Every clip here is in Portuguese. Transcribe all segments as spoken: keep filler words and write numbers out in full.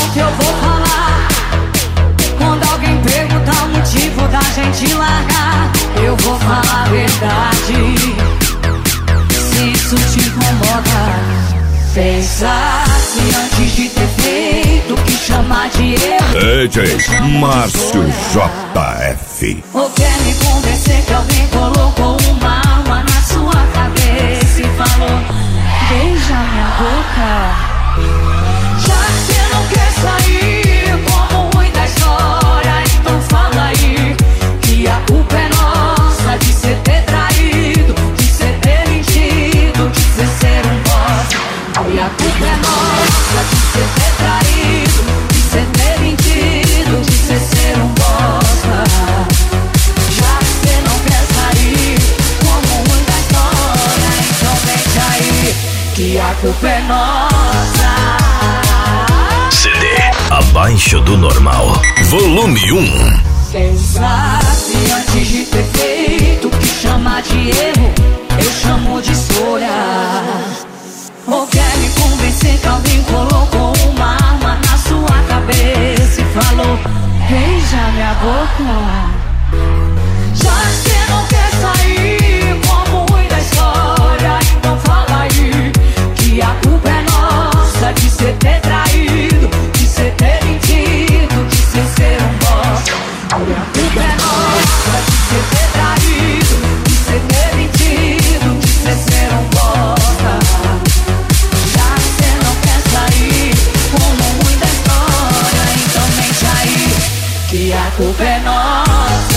que eu vou falar. Quando alguém perguntar o motivo da gente largar, eu vou falar a verdade. Se isso te incomoda, pensa se antes de ter feito o que chamar de erro. D J Márcio J F. Ou quer me convencer que alguém colocou uma arma na sua cabeça e falou: beija minha boca. Já que você não quer sair como ruim da história, então fala aí que a culpa é nossa de cê ter traído, de cê ter mentido, de cê ser um bosta. E a culpa é nossa de cê ter traído, de cê ter mentido, de cê ser um bosta. Já que cê não quer sair como ruim da história, então mente aí que a culpa é nossa. C D Abaixo do Normal, volume um. Pensa se antes de ter feito o que chama de erro, eu chamo de escolha. Ou quer me convencer que alguém colocou uma arma na sua cabeça e falou: beija minha boca. Já que você não quer sair como ruim da história, então fala aí que a culpa é nossa de cê ter traído, de cê ter mentido, de cê ser um bosta. E a culpa é nossa de cê ter traído, de cê ter mentido, de cê ser um bosta. Já que cê não quer sair como ruim da história, então mente aí que a culpa é nossa.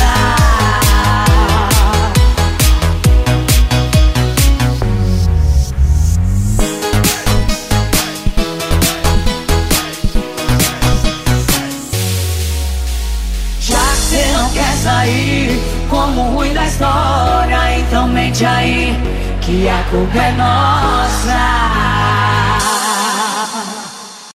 Sair como ruim da história, então mente aí que a culpa é nossa.